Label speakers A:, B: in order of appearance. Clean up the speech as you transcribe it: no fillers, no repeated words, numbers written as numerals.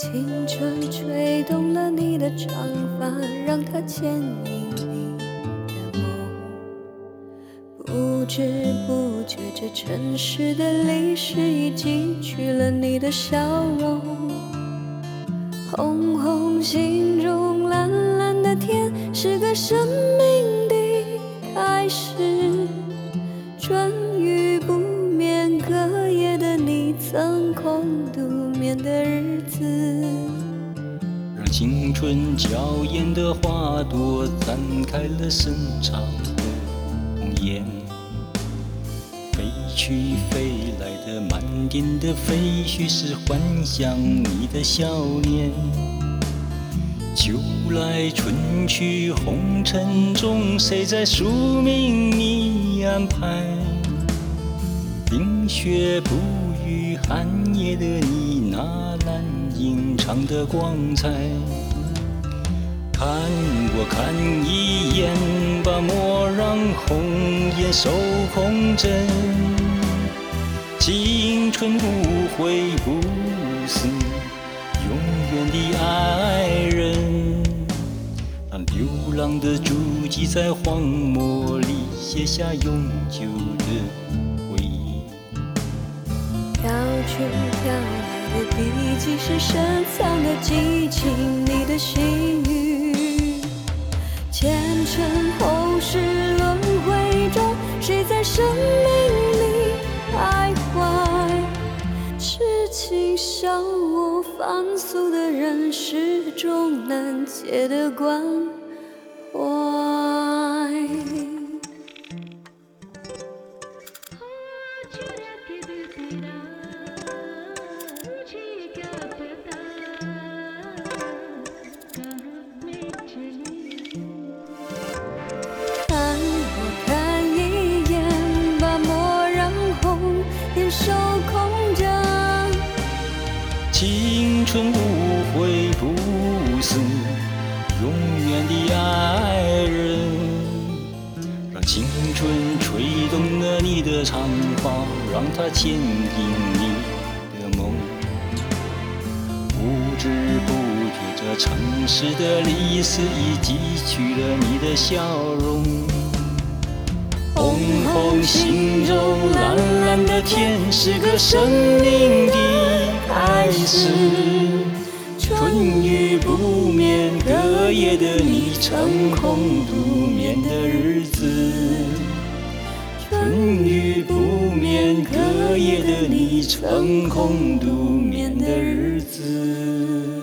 A: 青春吹动了你的长发，让它牵引你的梦。不知不觉，这城市的历史已记取了你的笑容。红红心中蓝蓝的天，是个生命的开始。春雨不眠，隔夜的你曾空独眠的日子，
B: 让青春娇艳的花朵绽开了深长的红颜。飞去飞来的满天的飞絮，是幻想你的笑脸。秋来春去红尘中，谁在宿命你安排？冰雪不语寒夜的你，那蓝隐藏的光彩。看我看一眼，把蓦然红颜守空枕。青春无悔不死，永远的爱人。让流浪的足迹在荒漠里写下永久的回忆。
A: 飘去飘来的笔迹，是深藏的激情，你的心语。前尘后世轮回中，谁在生命里徘徊？痴情像我，凡俗的人，始终难解的关怀。看我看一眼，把蓦然红颜守空枕。
B: 青春无悔不死，永远的爱人。让青春吹动了你的长发，让它牵引你的梦。不知不觉，这城市的历史已记取了你的笑容。红红心中蓝蓝的天，是个生命的开始。春雨不眠，隔夜的你曾空独眠的日子。春雨不眠，隔夜的你曾空独眠的日子。